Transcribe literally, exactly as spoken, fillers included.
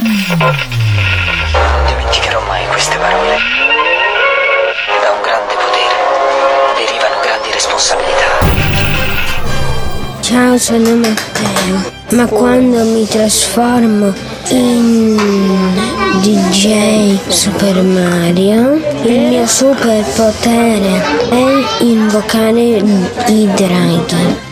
Non dimenticherò mai queste parole. Da un grande potere derivano grandi responsabilità. Ciao, sono Matteo. Ma quando mi trasformo in D J Super Mario, il mio superpotere è invocare i draghi.